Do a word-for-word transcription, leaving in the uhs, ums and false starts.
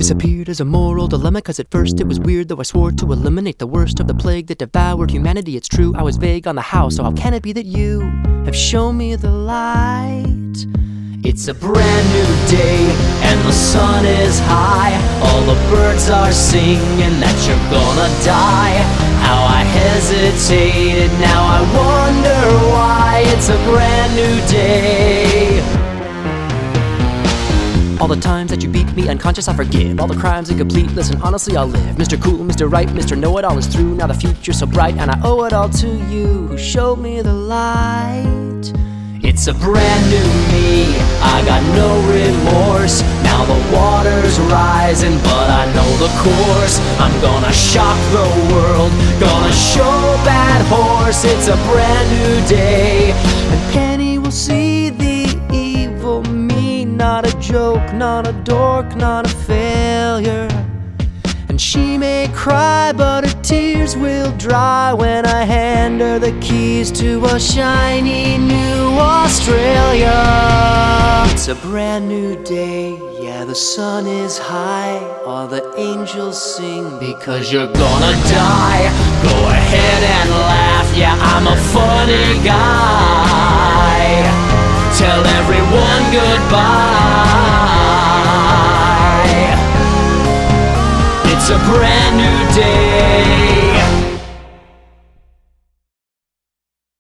disappeared as a moral dilemma, cause at first it was weird, though I swore to eliminate the worst of the plague that devoured humanity. It's true, I was vague on the how, so how can it be that you have shown me the light? It's a brand new day, and the sun is high. All the birds are singing that you're gonna die. How I hesitated, now I wonder why. It's a brand new day. All the times that you beat me unconscious I forgive. All the crimes incomplete, listen honestly I'll live. Mister Cool, Mister Right, Mister Know-It-All is through. Now the future's so bright and I owe it all to you who showed me the light. It's a brand new me, I got no remorse. Now the water's rising but I know the course. I'm gonna shock the world, gonna show that horse. It's a brand new day, and Penny will see the evil me. Not a joke, not a dork, not a failure. And she may cry, but her tears will dry when I hand her the keys to a shiny new Australia. It's a brand new day, yeah, the sun is high. All the angels sing because you're gonna die. Go ahead and laugh, yeah, I'm a funny guy. Tell everyone goodbye. It's a brand new day.